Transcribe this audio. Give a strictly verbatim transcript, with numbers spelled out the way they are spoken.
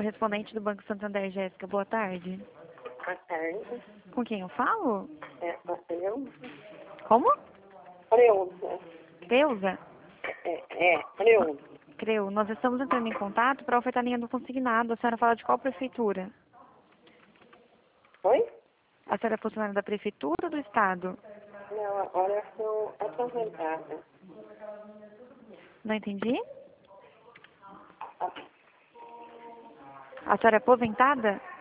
correspondente do Banco Santander, Jéssica. Boa tarde. Boa tarde. Com quem eu falo? É, Matheus. Como? Creuza. Creuza? É, é, Creuza. Creu, nós estamos entrando em contato para ofertar linha do consignado. A senhora fala de qual prefeitura? Oi? A senhora é funcionária da prefeitura ou do estado? Não, agora eu sou aposentada. Não entendi? A senhora é aposentada?